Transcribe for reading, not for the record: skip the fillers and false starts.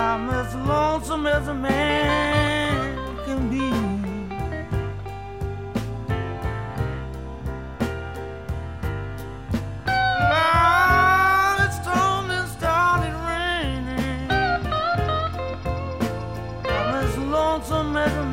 I'm as lonesome as a man can be. Lord, it stormed and started raining. I'm as lonesome as a